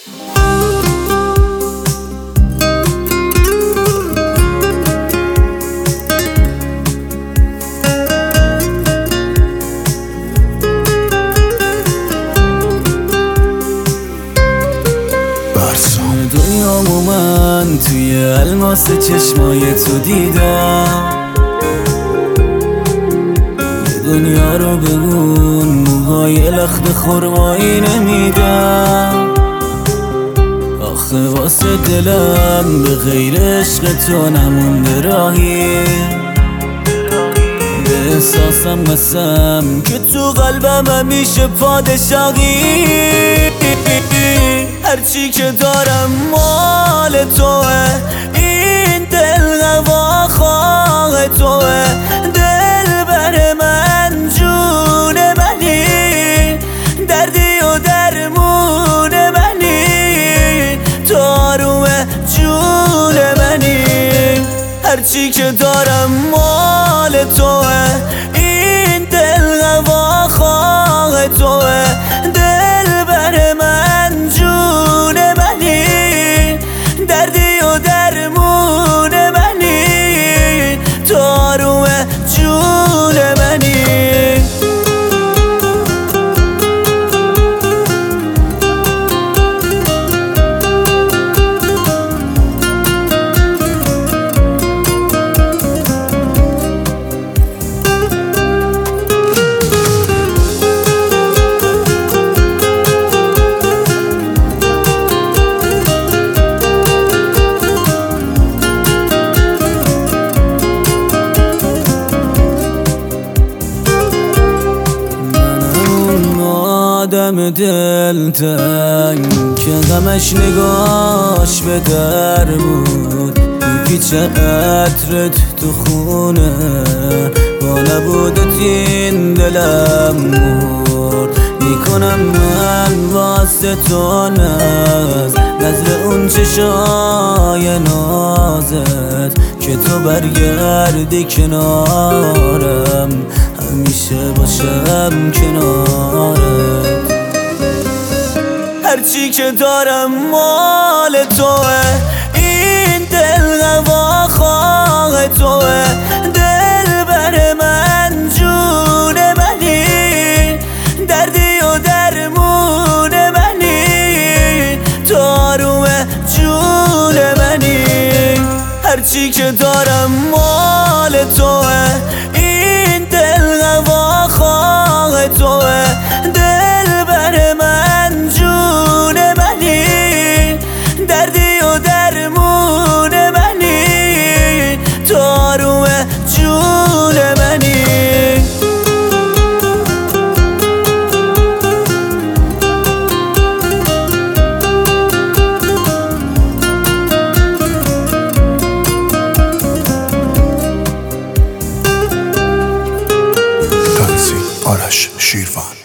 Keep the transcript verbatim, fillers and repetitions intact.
دنیامو من توی الماس چشمای تو دیدم، یه دنیا رو به اون موهای لخت خرمایی نمیدم. آخه واسه دلم به غیر عشق تو نمونده راهی، به احساسم قسم که تو قلبم همیشه پادشاهی. هرچی که دارم مال توه، این دل هوا خواه توه. دل بر من جون منی، دردی و درمون منی، تو آروم جون منی. هرچی که دارم مال توه، این دل هوا خواه توه. دل بر من جون منی، دردی و درمون منی، تو آروم جون منی. آدم دلتنگ که غمش نگاش به در بود، میپیچه عطرت تو خونه، با نبودت این دلم مرد. میکنم من واسه تو ناز، نظر اون چشای نازت، که تو برگردی کنارم، همیشه باشم کنارت. هرچی که دارم مال توه، این دل هوا خواه توه. دل بر من جون منی، دردی و درمون منی، تو آروم جون منی. هرچی که دارم مال توه، این دل هوا خواه توه. دل بر من جون منی، دردی و درمون منی، تو آروم جون منی. آرش شیروان.